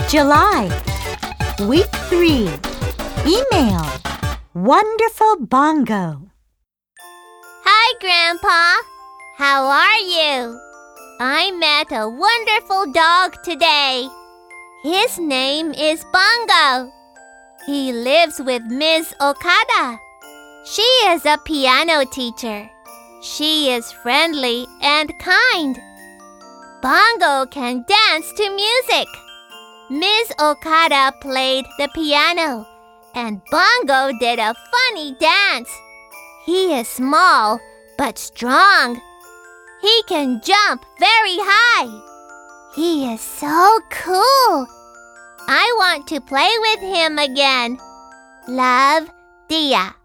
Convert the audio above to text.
July. Week 3. Email. Wonderful Bongo. Hi, Grandpa. How are you? I met a wonderful dog today. His name is Bongo. He lives with Ms. Okada. She is a piano teacher. She is friendly and kind. Bongo can dance to music. Ms. Okada played the piano, and Bongo did a funny dance. He is small but strong. He can jump very high. He is so cool. I want to play with him again. Love, Dia.